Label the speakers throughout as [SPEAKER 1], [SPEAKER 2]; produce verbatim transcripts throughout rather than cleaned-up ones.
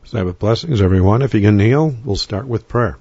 [SPEAKER 1] Sabbath blessings, everyone. If you can kneel, we'll start with prayer.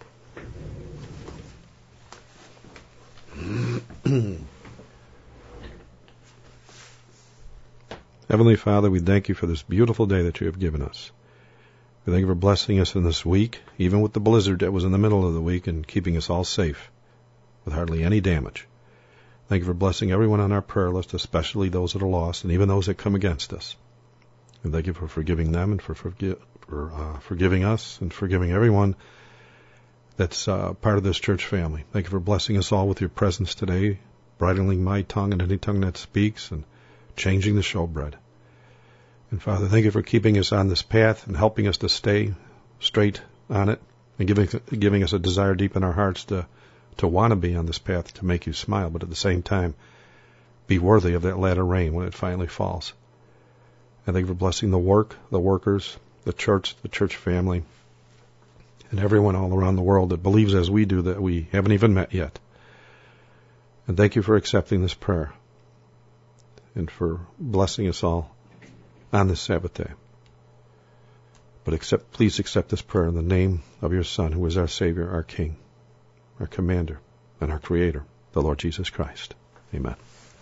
[SPEAKER 1] Heavenly Father, we thank you for this beautiful day that you have given us. We thank you for blessing us in this week, even with the blizzard that was in the middle of the week, and keeping us all safe with hardly any damage. Thank you for blessing everyone on our prayer list, especially those that are lost and even those that come against us. And thank you for forgiving them and for, forgi- for uh, forgiving us and forgiving everyone that's uh, part of this church family. Thank you for blessing us all with your presence today, bridling my tongue and any tongue that speaks, and changing the showbread. And Father, thank you for keeping us on this path and helping us to stay straight on it, and giving giving us a desire deep in our hearts to, to want to be on this path to make you smile, but at the same time be worthy of that latter rain when it finally falls. And thank you for blessing the work, the workers, the church, the church family, and everyone all around the world that believes as we do that we haven't even met yet. And thank you for accepting this prayer and for blessing us all on this Sabbath day. But accept, please accept this prayer in the name of your Son, who is our Savior, our King, our Commander, and our Creator, the Lord Jesus Christ. Amen.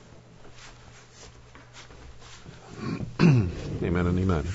[SPEAKER 1] Amen and amen.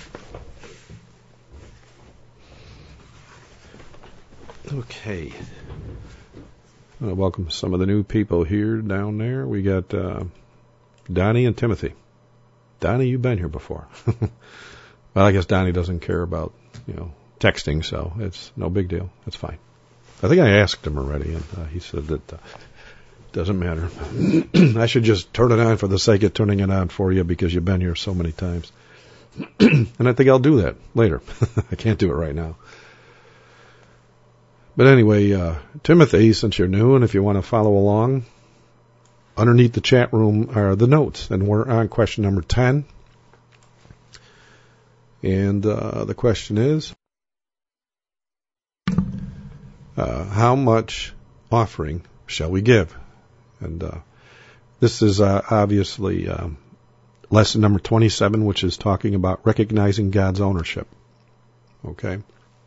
[SPEAKER 1] Okay. I want to welcome some of the new people here down there. We got uh, Donnie and Timothy. Donnie, you've been here before. Well, I guess Donnie doesn't care about, you know, texting, so it's no big deal. That's fine. I think I asked him already, and uh, he said that uh, doesn't matter. I should just turn it on for the sake of turning it on for you because you've been here so many times. And I think I'll do that later. I can't do it right now. But anyway, uh, Timothy, since you're new, and if you want to follow along, underneath the chat room are the notes, and we're on question number ten. And uh, the question is, uh, how much offering shall we give? And uh, this is uh, obviously um, lesson number twenty-seven, which is talking about recognizing God's ownership. Okay?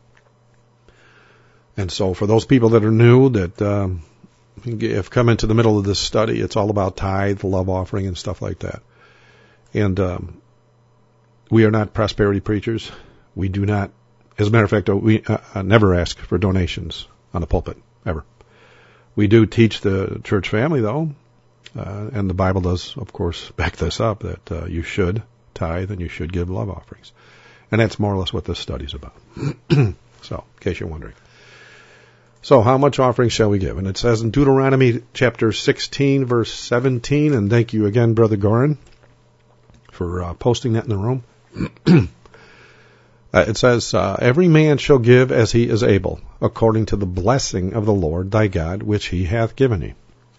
[SPEAKER 1] And so for those people that are new, that um, have come into the middle of this study, it's all about tithe, love offering, and stuff like that. And um, we are not prosperity preachers. We do not, as a matter of fact, we uh, never ask for donations on the pulpit, ever. We do teach the church family, though, uh, and the Bible does, of course, back this up, that uh, you should tithe and you should give love offerings. And that's more or less what this study's about. So, in case you're wondering. So, how much offering shall we give? And it says in Deuteronomy chapter sixteen, verse seventeen, and thank you again, Brother Gorin, for uh, posting that in the room. Uh, it says, uh, every man shall give as he is able, according to the blessing of the Lord thy God, which he hath given thee.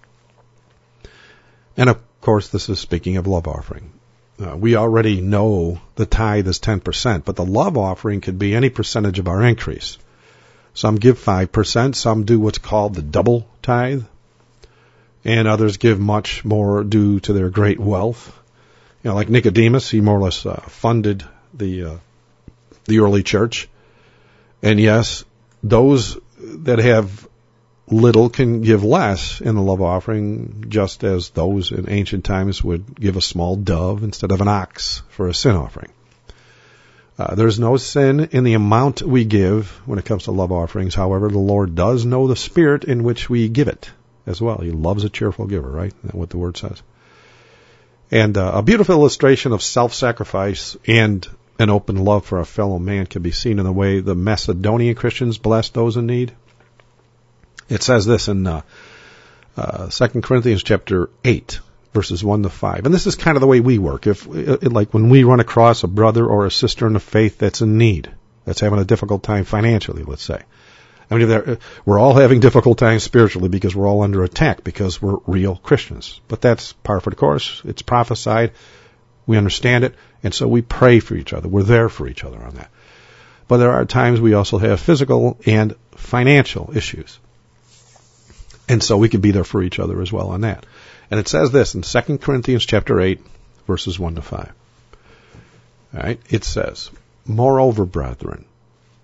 [SPEAKER 1] And of course, this is speaking of love offering. Uh, we already know the tithe is ten percent, but the love offering could be any percentage of our increase. Some give five percent, some do what's called the double tithe, and others give much more due to their great wealth. You know, like Nicodemus, he more or less uh, funded the uh, the early church. And yes, those that have little can give less in the love offering, just as those in ancient times would give a small dove instead of an ox for a sin offering. Uh, there's no sin in the amount we give when it comes to love offerings. However, the Lord does know the spirit in which we give it as well. He loves a cheerful giver, right? Isn't that what the word says? And uh, a beautiful illustration of self-sacrifice and an open love for a fellow man can be seen in the way the Macedonian Christians blessed those in need. It says this in uh, uh, Second Corinthians chapter eight, verses one to five. And this is kind of the way we work. If, it, like when we run across a brother or a sister in the faith that's in need, that's having a difficult time financially, let's say. I mean, we're all having difficult times spiritually because we're all under attack because we're real Christians. But that's par for the course. It's prophesied. We understand it. And so we pray for each other. We're there for each other on that. But there are times we also have physical and financial issues. And so we can be there for each other as well on that. And it says this in Second Corinthians chapter eight, verses one to five. All right, it says, moreover, brethren,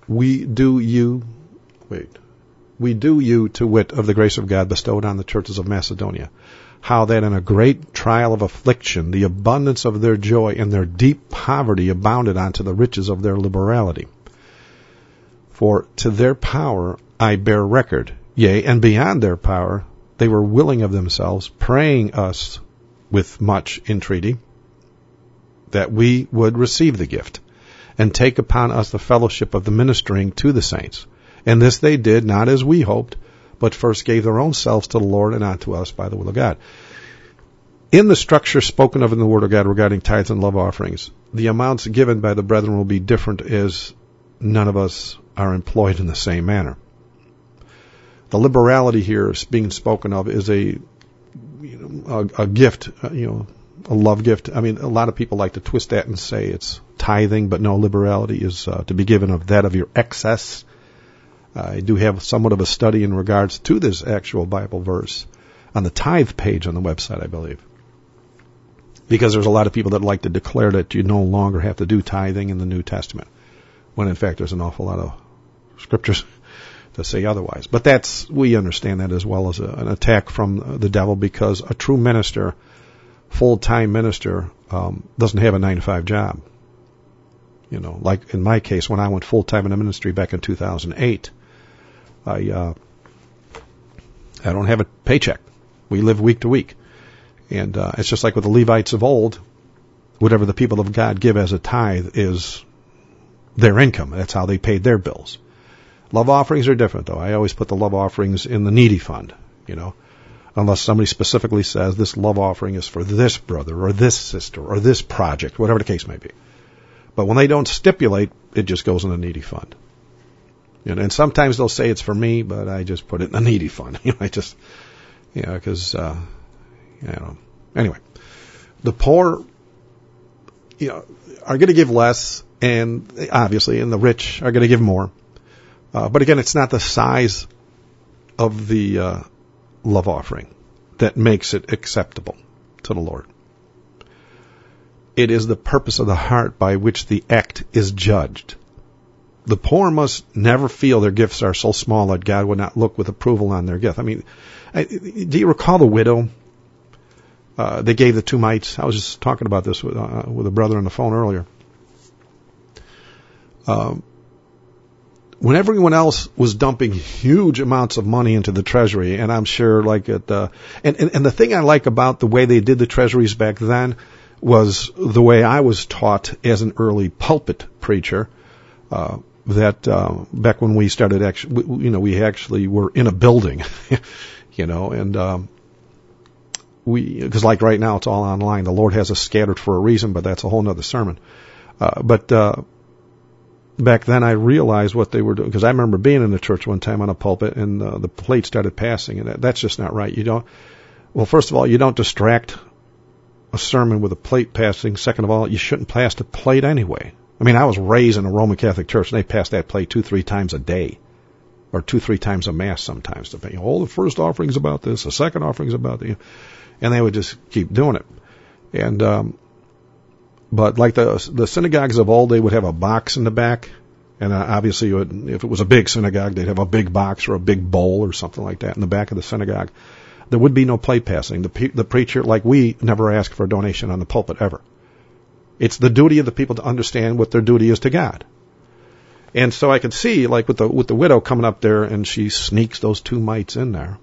[SPEAKER 1] we do you, wait, we do you to wit of the grace of God bestowed on the churches of Macedonia, how that in a great trial of affliction, the abundance of their joy and their deep poverty abounded unto the riches of their liberality. For to their power I bear record, yea, and beyond their power, they were willing of themselves, praying us with much entreaty, that we would receive the gift, and take upon us the fellowship of the ministering to the saints. And this they did, not as we hoped, but first gave their own selves to the Lord and not to us by the will of God. In the structure spoken of in the Word of God regarding tithes and love offerings, the amounts given by the brethren will be different, as none of us are employed in the same manner. The liberality here being spoken of is a, you know, a, a gift, you know, a love gift. I mean, a lot of people like to twist that and say it's tithing, but no, liberality is uh, to be given of that of your excess. I do have somewhat of a study in regards to this actual Bible verse on the tithe page on the website, I believe. Because there's a lot of people that like to declare that you no longer have to do tithing in the New Testament, when in fact there's an awful lot of scriptures to say otherwise. But that's, we understand that as well as a, an attack from the devil, because a true minister, full-time minister, um, doesn't have a nine to five job. You know, like in my case, when I went full-time in the ministry back in two thousand eight, I, uh, I don't have a paycheck. We live week to week. And, uh, it's just like with the Levites of old, whatever the people of God give as a tithe is their income. That's how they paid their bills. Love offerings are different, though. I always put the love offerings in the needy fund, you know, unless somebody specifically says this love offering is for this brother or this sister or this project, whatever the case may be. But when they don't stipulate, it just goes in the needy fund. You know, and sometimes they'll say it's for me, but I just put it in the needy fund. You know, I just, you know, because, uh, you know, anyway, the poor, you know, are going to give less, and obviously, and the rich are going to give more. Uh, but again, it's not the size of the uh, love offering that makes it acceptable to the Lord. It is the purpose of the heart by which the act is judged. The poor must never feel their gifts are so small that God would not look with approval on their gift. I mean, I, do you recall the widow? Uh, they gave the two mites. I was just talking about this with, uh, with a brother on the phone earlier. Um, when everyone else was dumping huge amounts of money into the treasury, and I'm sure like at, uh, and, and, and the thing I like about the way they did the treasuries back then was the way I was taught as an early pulpit preacher, uh, that, uh, back when we started actually, you know, we actually were in a building, you know, and, um, we, because like right now it's all online. The Lord has us scattered for a reason, but that's a whole nother sermon. Uh, but, uh, back then I realized what they were doing, because I remember being in the church one time on a pulpit and uh, the plate started passing, and that, that's just not right. You don't, well, first of all, you don't distract a sermon with a plate passing. Second of all, you shouldn't pass the plate anyway. I mean, I was raised in a Roman Catholic church, and they passed that plate two, three times a day, or two, three times a mass sometimes. Depending. Oh, the first offering's about this, the second offering's about the, and they would just keep doing it. And, um, but like the the synagogues of old, they would have a box in the back, and uh, obviously, you would, if it was a big synagogue, they'd have a big box or a big bowl or something like that in the back of the synagogue. There would be no plate passing. The the preacher, like we, never ask for a donation on the pulpit ever. It's the duty of the people to understand what their duty is to God. And so I could see, like with the with the widow coming up there, and she sneaks those two mites in there,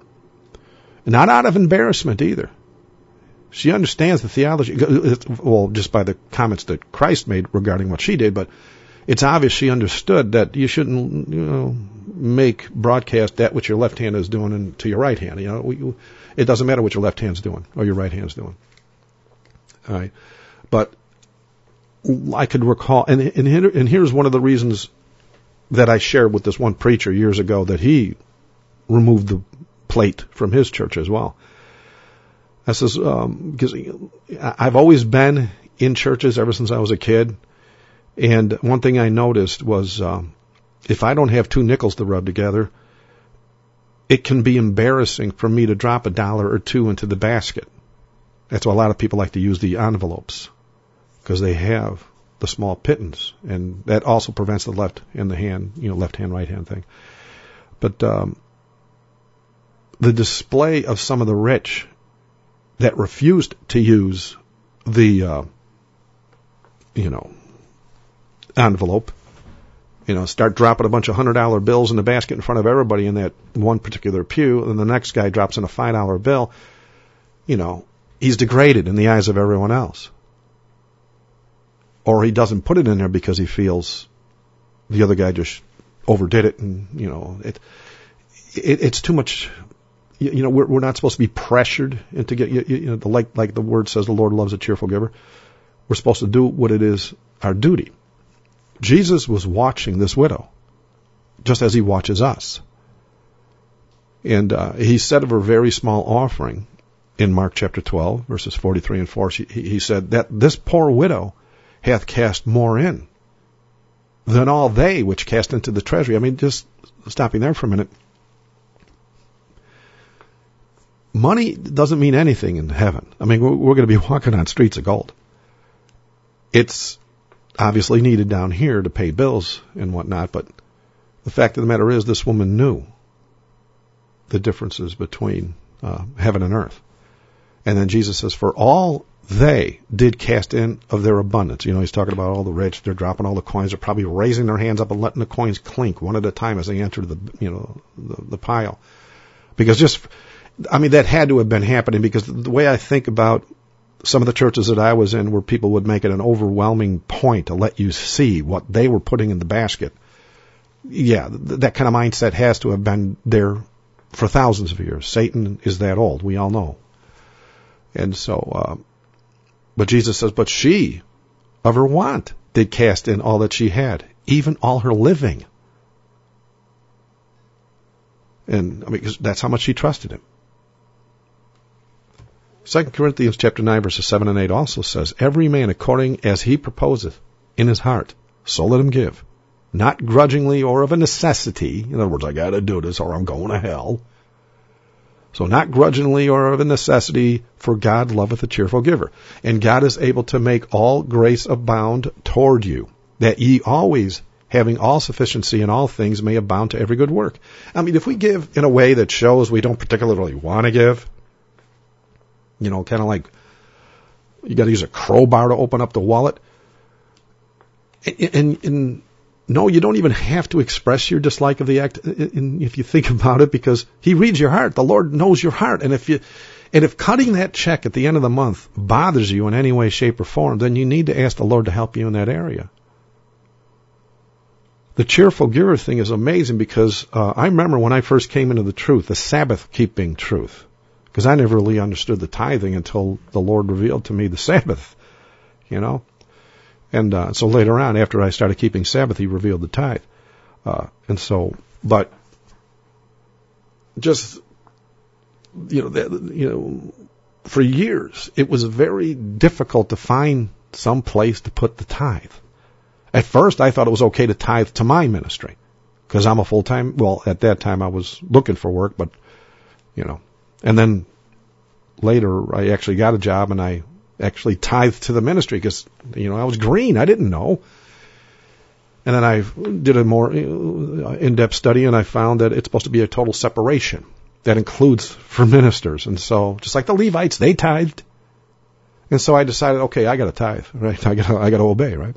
[SPEAKER 1] not out of embarrassment either. She understands the theology, well, just by the comments that Christ made regarding what she did, but it's obvious she understood that you shouldn't, you know, make broadcast that what your left hand is doing and to your right hand. You know, we, it doesn't matter what your left hand's doing or your right hand's doing. All right, but I could recall, and and, here, and here's one of the reasons that I shared with this one preacher years ago that he removed the plate from his church as well. I says, um, because I've always been in churches ever since I was a kid. And one thing I noticed was, um, if I don't have two nickels to rub together, it can be embarrassing for me to drop a dollar or two into the basket. That's why a lot of people like to use the envelopes, because they have the small pittance, and that also prevents the left and the hand, you know, left hand, right hand thing. But um, the display of some of the rich that refused to use the, uh, you know, envelope, you know, start dropping a bunch of hundred dollar bills in the basket in front of everybody in that one particular pew, and the next guy drops in a five dollar bill, you know, he's degraded in the eyes of everyone else. Or he doesn't put it in there because he feels the other guy just overdid it, and, you know, it, it it's too much. You, you know, we're, we're not supposed to be pressured into get, you, you know, the, like, like the word says, the Lord loves a cheerful giver. We're supposed to do what it is our duty. Jesus was watching this widow, just as he watches us. And uh, he said of her very small offering in Mark chapter twelve, verses forty-three and four, he, he said that this poor widow hath cast more in than all they which cast into the treasury. I mean, just stopping there for a minute. Money doesn't mean anything in heaven. I mean, we're, we're going to be walking on streets of gold. It's obviously needed down here to pay bills and whatnot, but the fact of the matter is this woman knew the differences between uh, heaven and earth. And then Jesus says, for all they did cast in of their abundance. You know, he's talking about all the rich. They're dropping all the coins. They're probably raising their hands up and letting the coins clink one at a time as they enter the, you know, the, the pile. Because just, I mean, that had to have been happening, because the way I think about some of the churches that I was in, where people would make it an overwhelming point to let you see what they were putting in the basket. Yeah, th- that kind of mindset has to have been there for thousands of years. Satan is that old. We all know. And so, uh, but Jesus says, but she, of her want, did cast in all that she had, even all her living. And I mean, 'cause that's how much she trusted him. Second Corinthians chapter nine, verses seven and eight also says, every man according as he proposeth in his heart, so let him give, not grudgingly or of a necessity. In other words, I got to do this or I'm going to hell. So not grudgingly or of a necessity, for God loveth a cheerful giver. And God is able to make all grace abound toward you, that ye always, having all sufficiency in all things, may abound to every good work. I mean, if we give in a way that shows we don't particularly want to give, you know, kind of like you got to use a crowbar to open up the wallet. And, and, and no, you don't even have to express your dislike of the act, if you think about it, because he reads your heart. The Lord knows your heart. And if you, and if cutting that check at the end of the month bothers you in any way, shape, or form, then you need to ask the Lord to help you in that area. The cheerful giver thing is amazing, because uh, I remember when I first came into the truth, the Sabbath-keeping truth, because I never really understood the tithing until the Lord revealed to me the Sabbath, you know. And uh, so later on, after I started keeping Sabbath, he revealed the tithe. Uh, and so, but just, you know, that, you know, for years, it was very difficult to find some place to put the tithe. At first, I thought it was okay to tithe to my ministry, because I'm a full-time, well, at that time I was looking for work, but, you know, and then later I actually got a job and I actually tithed to the ministry, because, you know, I was green. I didn't know. And then I did a more in-depth study, and I found that it's supposed to be a total separation. That includes for ministers. And so, just like the Levites, they tithed. And so I decided, okay, I got to tithe, right? I got I got to obey, right?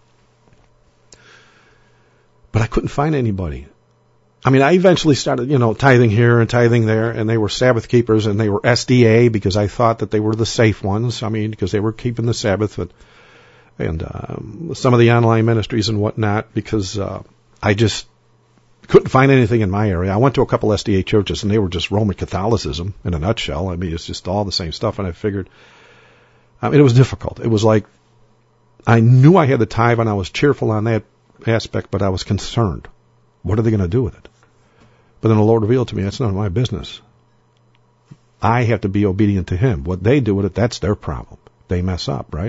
[SPEAKER 1] But I couldn't find anybody. I mean, I eventually started, you know, tithing here and tithing there, and they were Sabbath keepers, and they were S D A, because I thought that they were the safe ones. I mean, because they were keeping the Sabbath, but, and um, some of the online ministries and whatnot, because uh, I just couldn't find anything in my area. I went to a couple S D A churches, and they were just Roman Catholicism in a nutshell. I mean, it's just all the same stuff, and I figured, I mean, it was difficult. It was like, I knew I had the tithe, and I was cheerful on that aspect, but I was concerned. What are they going to do with it? But then the Lord revealed to me, that's none of my business. I have to be obedient to him. What they do with it, that's their problem. They mess up, right?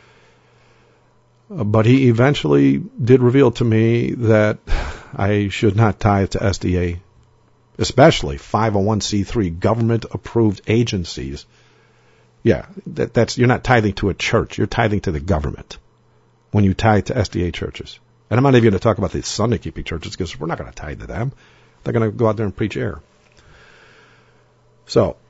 [SPEAKER 1] Uh, but he eventually did reveal to me that I should not tithe to S D A, especially five oh one c three government-approved agencies. Yeah, that, that's you're not tithing to a church. You're tithing to the government. when you tithe to S D A churches. And I'm not even going to talk about the Sunday-keeping churches because we're not going to tithe to them. They're going to go out there and preach air. So,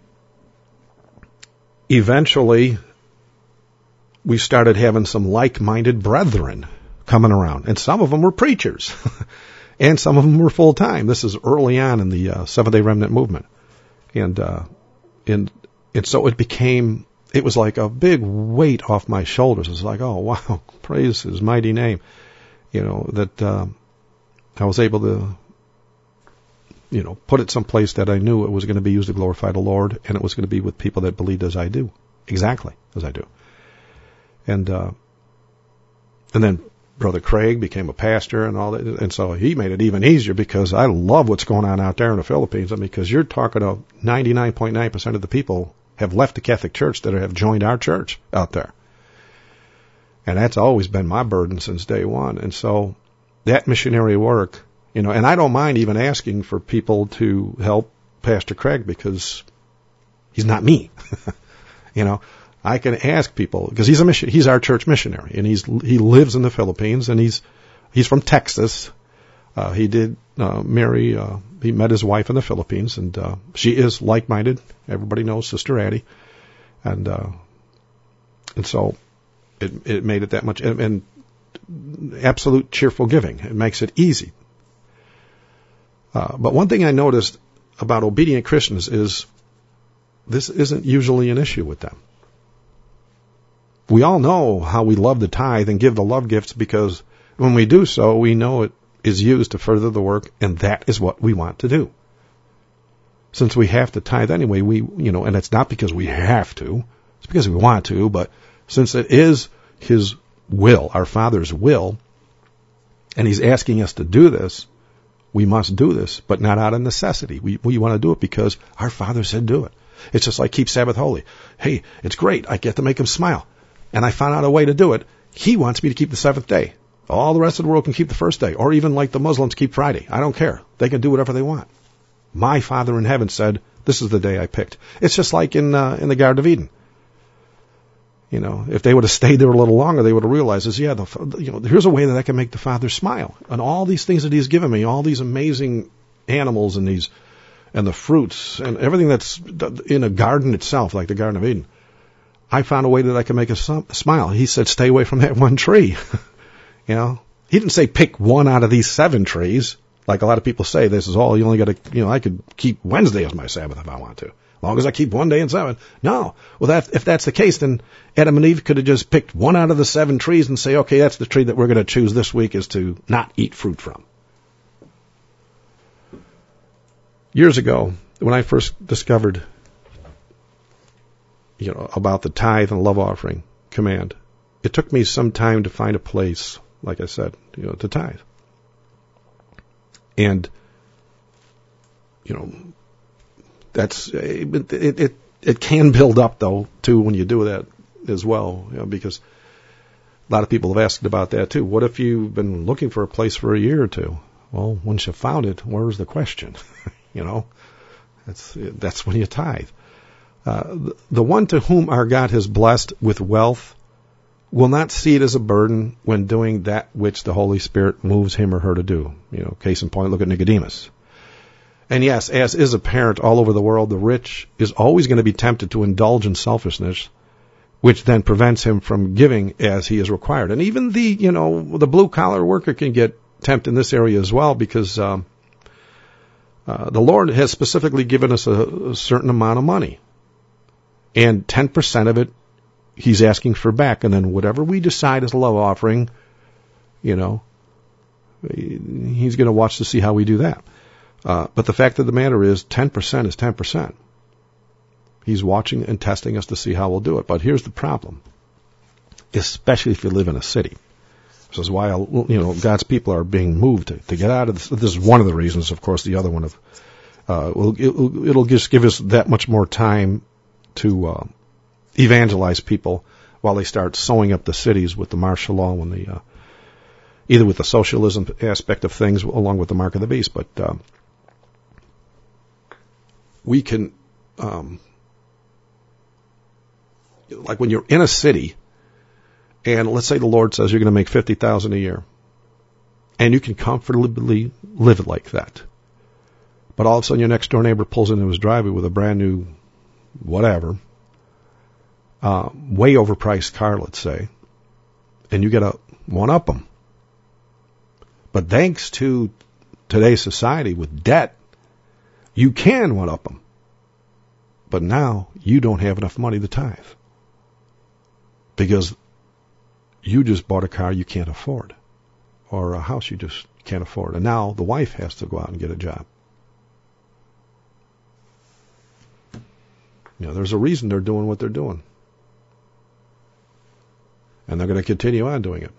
[SPEAKER 1] eventually, we started having some like-minded brethren coming around. And some of them were preachers. And some of them were full-time. This is early on in the uh, Seventh-day Remnant movement. And, uh, and, and so it became, it was like a big weight off my shoulders. It was like, oh, wow, praise his mighty name. You know, that um, I was able to, you know, put it someplace that I knew it was going to be used to glorify the Lord, and it was going to be with people that believed as I do, exactly as I do. And uh, and then Brother Craig became a pastor and all that, and so he made it even easier because I love what's going on out there in the Philippines. I mean, because you're talking to ninety-nine point nine percent of the people have left the Catholic Church that have joined our church out there. And that's always been my burden since day one. And so that missionary work, you know, and I don't mind even asking for people to help Pastor Craig because he's not me. You know, I can ask people because he's a mission, he's our church missionary, and he's he lives in the Philippines, and he's he's from Texas. Uh, he did uh, marry. Uh, he met his wife in the Philippines, and uh, she is like-minded. Everybody knows Sister Addie, and uh, and so. It, it made it that much, and, and absolute cheerful giving. It makes it easy. Uh, but one thing I noticed about obedient Christians is this isn't usually an issue with them. We all know how we love the tithe and give the love gifts because when we do so, we know it is used to further the work, and that is what we want to do. Since we have to tithe anyway, we, you know, and it's not because we have to, it's because we want to, but since it is his will, our Father's will, and he's asking us to do this, we must do this, but not out of necessity. We, we want to do it because our Father said do it. It's just like keep Sabbath holy. Hey, it's great. I get to make him smile. And I found out a way to do it. He wants me to keep the seventh day. All the rest of the world can keep the first day, or even like the Muslims keep Friday. I don't care. They can do whatever they want. My Father in heaven said, this is the day I picked. It's just like in uh, in the Garden of Eden. You know, if they would have stayed there a little longer, they would have realized, is, yeah, the, you know, here's a way that I can make the Father smile. And all these things that he's given me, all these amazing animals and these, and the fruits and everything that's in a garden itself, like the Garden of Eden, I found a way that I can make a smile. He said, stay away from that one tree. You know, he didn't say pick one out of these seven trees. Like a lot of people say, this is all, you only got to, you know, I could keep Wednesday as my Sabbath if I want to. As long as I keep one day in seven. No. Well, that, if that's the case, then Adam and Eve could have just picked one out of the seven trees and say, okay, that's the tree that we're going to choose this week is to not eat fruit from. Years ago, when I first discovered, you know, about the tithe and love offering command, it took me some time to find a place, like I said, you know, to tithe. And, you know, That's it, it. It it can build up though too when you do that as well, you know, because a lot of people have asked about that too. What if you've been looking for a place for a year or two? Well, once you found it, where's the question? You know, that's that's when you tithe. Uh, the, the one to whom our God has blessed with wealth will not see it as a burden when doing that which the Holy Spirit moves him or her to do. You know, case in point, look at Nicodemus. And yes, as is apparent all over the world, the rich is always going to be tempted to indulge in selfishness, which then prevents him from giving as he is required. And even the, you know, the blue-collar worker can get tempted in this area as well because um, uh, the Lord has specifically given us a, a certain amount of money. And ten percent of it he's asking for back. And then whatever we decide is a love offering, you know, he's going to watch to see how we do that. Uh, but the fact of the matter is ten percent is ten percent. He's watching and testing us to see how we'll do it. But here's the problem, especially if you live in a city. This is why, you know, God's people are being moved to, to get out of this. This is one of the reasons, of course, the other one of, uh, will, it'll, it'll just give us that much more time to, uh, evangelize people while they start sewing up the cities with the martial law and the, uh, either with the socialism aspect of things along with the mark of the beast. But, uh, we can, um, like when you're in a city And let's say the Lord says you're going to make fifty thousand dollars a year. And you can comfortably live like that. But all of a sudden your next door neighbor pulls into his driveway with a brand new whatever, uh, way overpriced car, let's say, and you get a one-up them. But thanks to today's society with debt, you can one-up them. But now you don't have enough money to tithe. Because you just bought a car you can't afford. Or a house you just can't afford. And now the wife has to go out and get a job. You know, there's a reason they're doing what they're doing. And they're going to continue on doing it.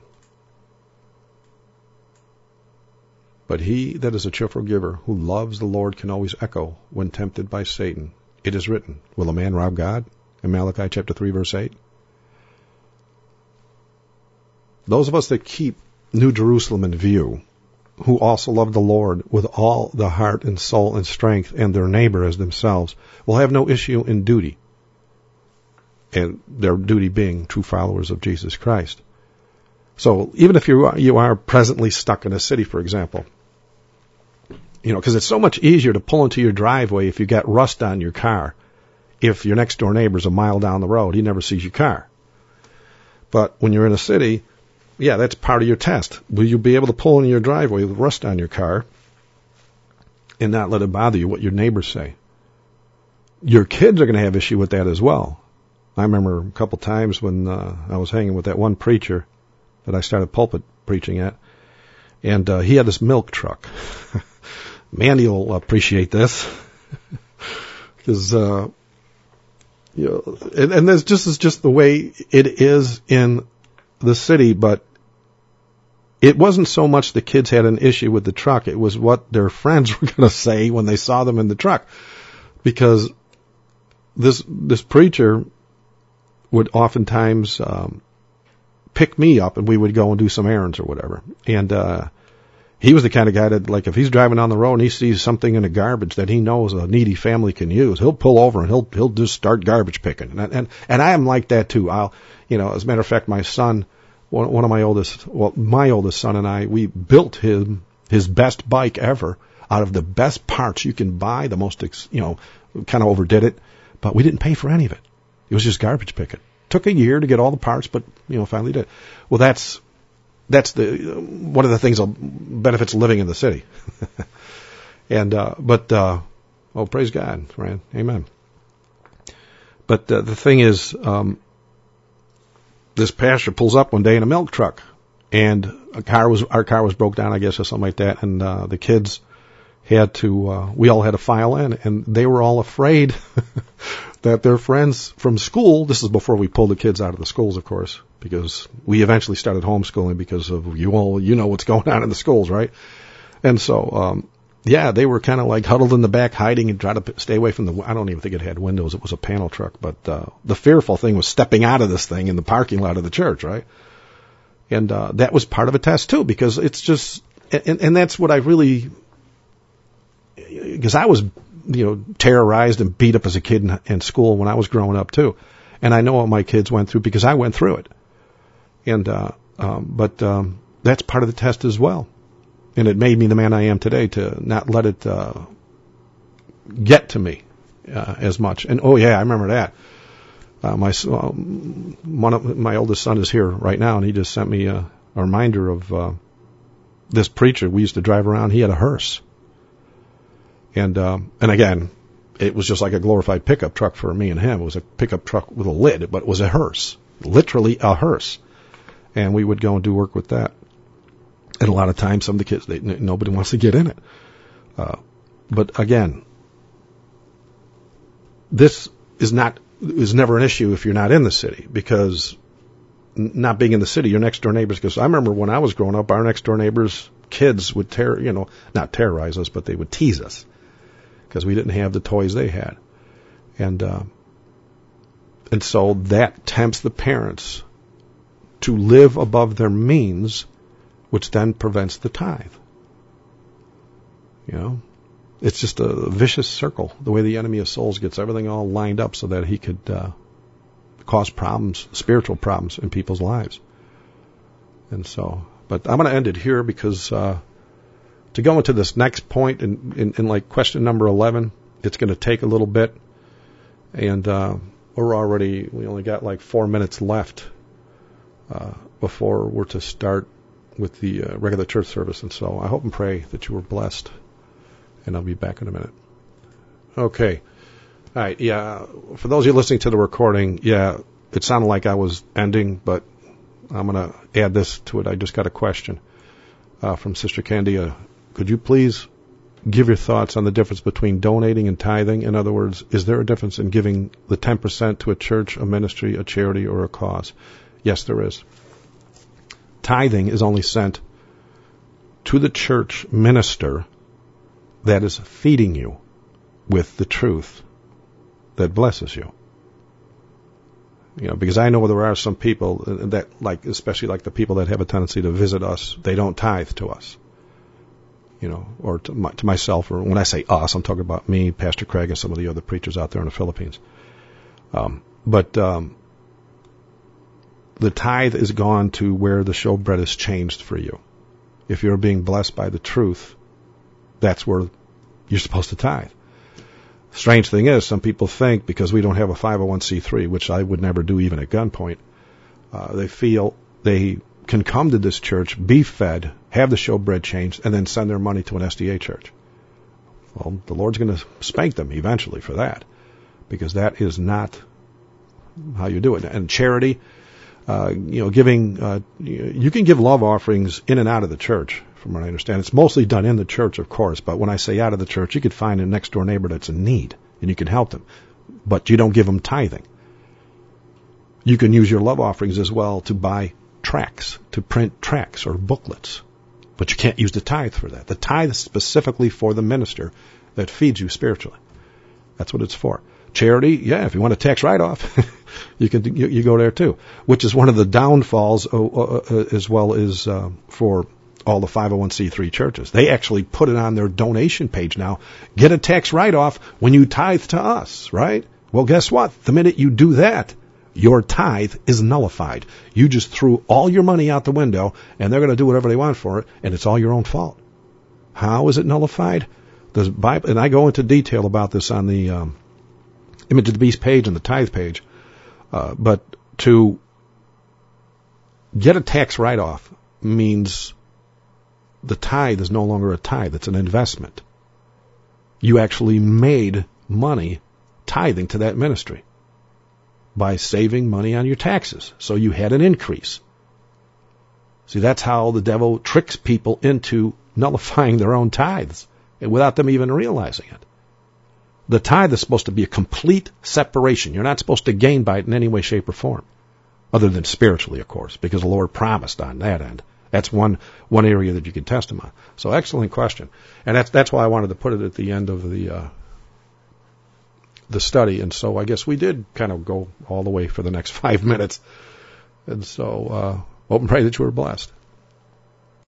[SPEAKER 1] But he that is a cheerful giver, who loves the Lord, can always echo when tempted by Satan. It is written, will a man rob God? In Malachi chapter three, verse eight. Those of us that keep New Jerusalem in view, who also love the Lord with all the heart and soul and strength, and their neighbor as themselves, will have no issue in duty. And their duty being true followers of Jesus Christ. So even if you are, you are presently stuck in a city, for example, you know, because it's so much easier to pull into your driveway if you got rust on your car. If your next door neighbor's a mile down the road, he never sees your car. But when you're in a city, yeah, that's part of your test. Will you be able to pull in your driveway with rust on your car and not let it bother you what your neighbors say? Your kids are going to have issue with that as well. I remember a couple times when uh, I was hanging with that one preacher that I started pulpit preaching at, and uh, he had this milk truck. Mandy will appreciate this because uh, you know, and, and this just is just the way it is in the city. But it wasn't so much the kids had an issue with the truck; it was what their friends were going to say when they saw them in the truck, because this this preacher would oftentimes um, pick me up, and we would go and do some errands or whatever. And uh, he was the kind of guy that, like, if he's driving down the road and he sees something in the garbage that he knows a needy family can use, he'll pull over and he'll he'll just start garbage picking. And and and I am like that too. I'll, you know, as a matter of fact, my son, one one of my oldest, well, my oldest son and I, we built him his best bike ever out of the best parts you can buy. The most, you know, kind of overdid it, but we didn't pay for any of it. It was just garbage picking. Took a year to get all the parts, but, you know, finally did. Well, that's, that's the, one of the things that benefits living in the city. and, uh, but, uh, oh, praise God, friend. Amen. But, uh, the thing is, um, this pastor pulls up one day in a milk truck, and a car was, our car was broke down, I guess, or something like that, and, uh, the kids had to, uh, we all had to file in, and they were all afraid that their friends from school, this is before we pulled the kids out of the schools, of course, because we eventually started homeschooling because of you all, you know what's going on in the schools, right? And so, um, yeah, they were kind of like huddled in the back, hiding and trying to stay away from the, I don't even think it had windows. It was a panel truck, but, uh, the fearful thing was stepping out of this thing in the parking lot of the church, right? And, uh, that was part of a test too, because it's just, and, and that's what I really, because I was, you know, terrorized and beat up as a kid in, in school when I was growing up too. And I know what my kids went through because I went through it. And, uh, um, but, um, that's part of the test as well. And it made me the man I am today to not let it, uh, get to me, uh, as much. And oh yeah, I remember that. Uh, my, um, one of my oldest son is here right now, and he just sent me a, a reminder of, uh, this preacher we used to drive around. He had a hearse. And, um, and again, it was just like a glorified pickup truck for me and him. It was a pickup truck with a lid, but it was a hearse, literally a hearse. And we would go and do work with that. And a lot of times, some of the kids, they, nobody wants to get in it. Uh, but again, this is not, is never an issue if you're not in the city, because not being in the city, your next door neighbors, because I remember when I was growing up, our next door neighbors' kids would terror, you know, not terrorize us, but they would tease us, because we didn't have the toys they had. And, uh, and so that tempts the parents to live above their means, which then prevents the tithe. You know, it's just a vicious circle, the way the enemy of souls gets everything all lined up so that he could, uh, cause problems, spiritual problems in people's lives. And so, but I'm going to end it here because uh, to go into this next point in, in, in like question number eleven, it's going to take a little bit. And uh, we're already, we only got like four minutes left uh, before we're to start with the uh, regular church service. And so I hope and pray that you were blessed. And I'll be back in a minute. Okay. All right. Yeah. For those of you listening to the recording, yeah, it sounded like I was ending, but I'm going to add this to it. I just got a question uh, from Sister Candia. Could you please give your thoughts on the difference between donating and tithing? In other words, is there a difference in giving the ten percent to a church, a ministry, a charity, or a cause? Yes, there is. Tithing is only sent to the church minister that is feeding you with the truth that blesses you. You know, because I know there are some people that, like, especially like the people that have a tendency to visit us, they don't tithe to us. You know, or to, my, to myself, or when I say us, I'm talking about me, Pastor Craig, and some of the other preachers out there in the Philippines. Um, but um, the tithe is gone to where the showbread is changed for you. If you're being blessed by the truth, that's where you're supposed to tithe. Strange thing is, some people think because we don't have a five oh one c three, which I would never do even at gunpoint, uh, they feel they can come to this church, be fed, have the showbread changed, and then send their money to an S D A church. Well, the Lord's going to spank them eventually for that, because that is not how you do it. And charity, uh, you know, giving, uh, you can give love offerings in and out of the church, from what I understand. It's mostly done in the church, of course, but when I say out of the church, you could find a next door neighbor that's in need, and you can help them. But you don't give them tithing. You can use your love offerings as well to buy tracts, to print tracts or booklets. But you can't use the tithe for that. The tithe is specifically for the minister that feeds you spiritually. That's what it's for. Charity, yeah, if you want a tax write-off, you can you, you go there too, which is one of the downfalls uh, uh, as well as uh, for all the five oh one c three churches. They actually put it on their donation page now. Get a tax write-off when you tithe to us, right? Well, guess what? The minute you do that, your tithe is nullified. You just threw all your money out the window, and they're going to do whatever they want for it, and it's all your own fault. How is it nullified? The Bible, and I go into detail about this on the um, Image of the Beast page and the tithe page, uh, but to get a tax write-off means the tithe is no longer a tithe. It's an investment. You actually made money tithing to that ministry by saving money on your taxes. So you had an increase. See, that's how the devil tricks people into nullifying their own tithes without them even realizing it. The tithe is supposed to be a complete separation. You're not supposed to gain by it in any way, shape, or form, other than spiritually, of course, because the Lord promised on that end. That's one one area that you can test him on. So excellent question. And that's that's why I wanted to put it at the end of the uh, the study. And so I guess we did kind of go all the way for the next five minutes. And so uh, hope and pray that you were blessed.